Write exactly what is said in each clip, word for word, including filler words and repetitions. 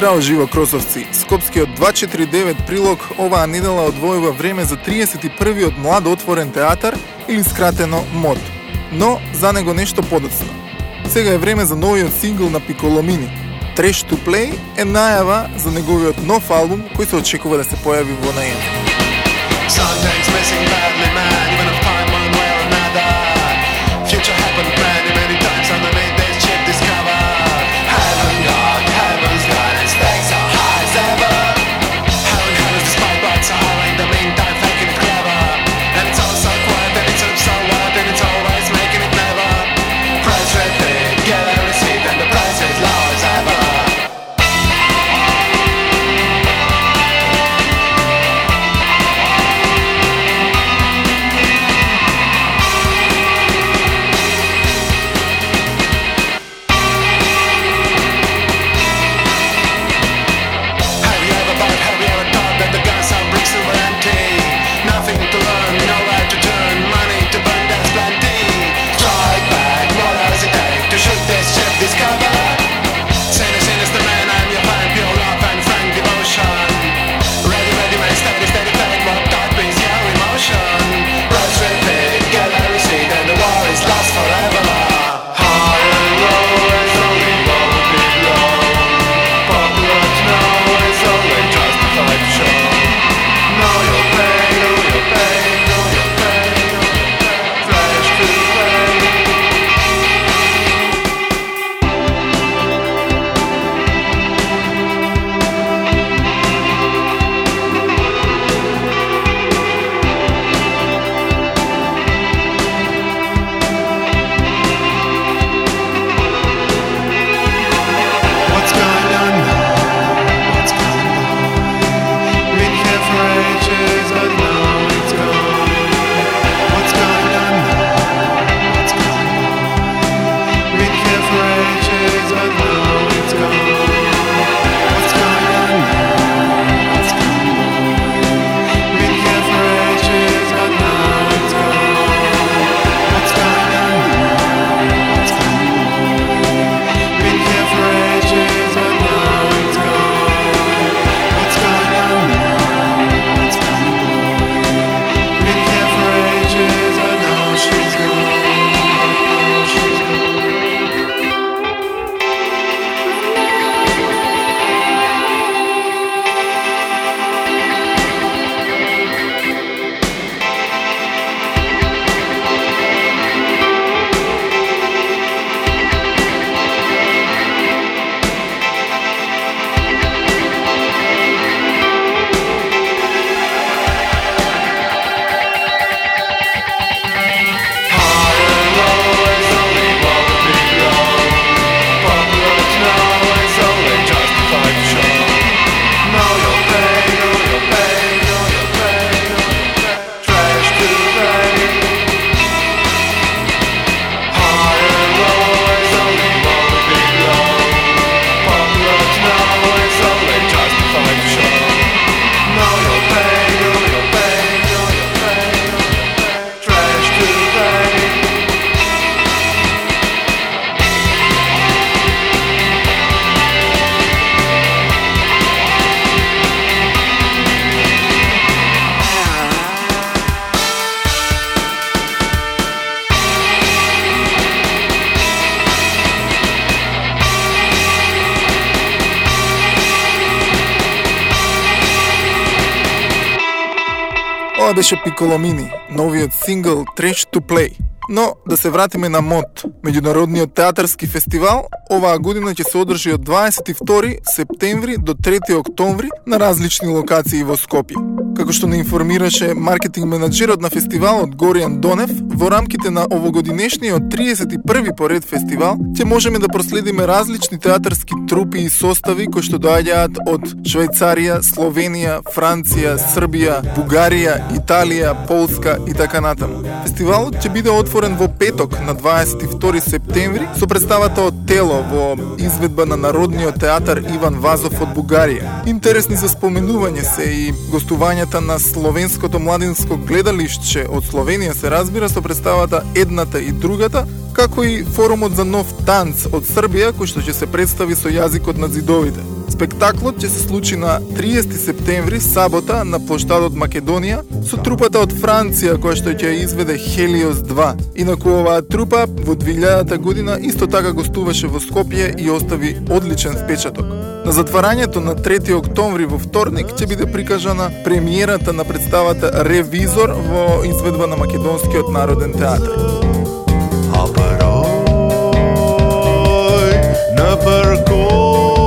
Здраво живо кросовци! Скопскиот дваесет и четири девет прилог оваа недела одвојува време за триесет и првиот млад отворен театар или скратено МОТ. Но за него нешто подоцна. Сега е време за новиот сингл на Пиколомини. Trash to Play е најава за неговиот нов албум кој се очекува да се појави во ноември. Ова беше Пиколомини, новиот сингл Trash to Play. Но да се вратиме на МОТ. Меѓународниот театарски фестивал оваа година ќе се одржи од дваесет и втори септември до трети октомври на различни локации во Скопје. Како што не информираше маркетинг менаџерот на фестивалот Горијан Донев, во рамките на овогодинешниот триесет и први поред фестивал ќе можеме да проследиме различни театарски трупи и состави кои што доаѓаат од Швајцарија, Словенија, Франција, Србија, Бугарија, Италија, Полска и така натаму. Фестивалот ќе биде отворен во петок на дваесет и втори септември со представата од Тело во изведба на Народниот театар Иван Вазов од Бугарија. Интересни за споменување се и гостувањата на Словенското младинско гледалишче од Словенија, се разбира, со представата Едната и другата, како и форумот за нов танц од Србија, кој што ќе се представи со јазикот на зидовите. Спектаклот ќе се случи на триесети септември, сабота, на плоштадот Македонија, со трупата од Франција, која што ќе изведе Хелиос два. Инаку оваа трупа во две илјадата година исто така гостуваше во Скопје и остави одличен впечаток. На затварањето на трети октомври во вторник ќе биде прикажана премиерата на представата Ревизор во изведба на Македонскиот народен театар. На парко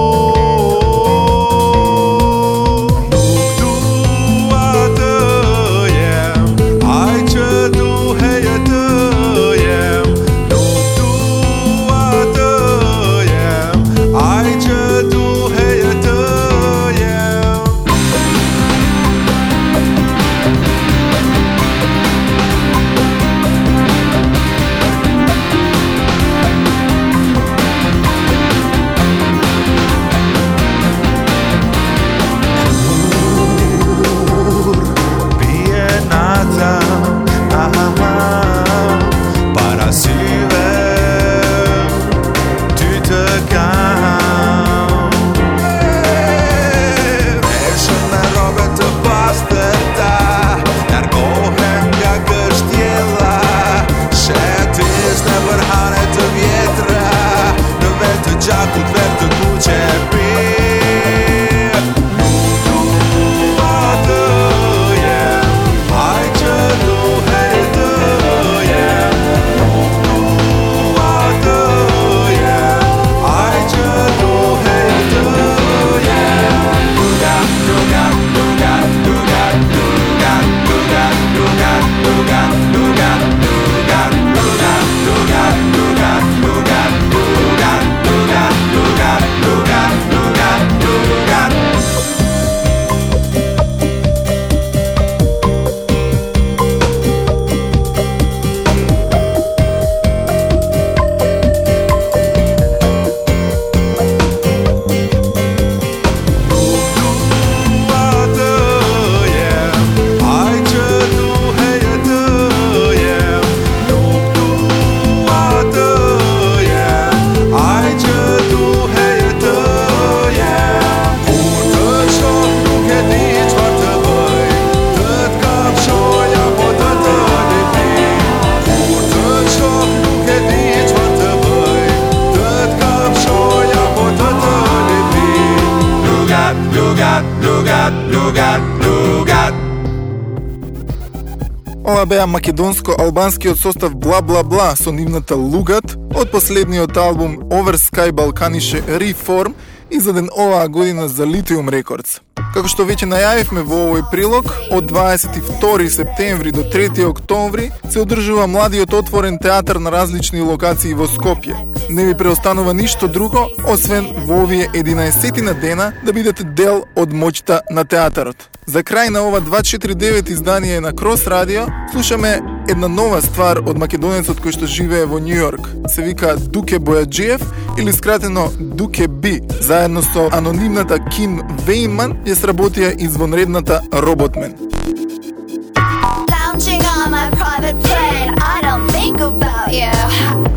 Ова беа македонско-албанскиот состав Бла Бла Бла со нивната Лугат од последниот албум Over Sky Balkanische Reform, издаден оваа година за Lithium Records. Како што веќе најавивме во овој прилог, од дваесет и втори септември до трети октомври се одржува младиот отворен театар на различни локации во Скопје. Не ви преостанува ништо друго, освен во овие единаесетина дена да бидете дел од моќта на театарот. За крај на ова дваесет и четири девет издание на Крос Радио, слушаме една нова ствар од македонецот кој што живее во Њу Йорк. Се вика Дуке Бојаджиев или скратено Дуке Би. Заедно со анонимната Ким Вейман ја сработија извонредната Роботмен. Lounging on my private plane, I don't think about you.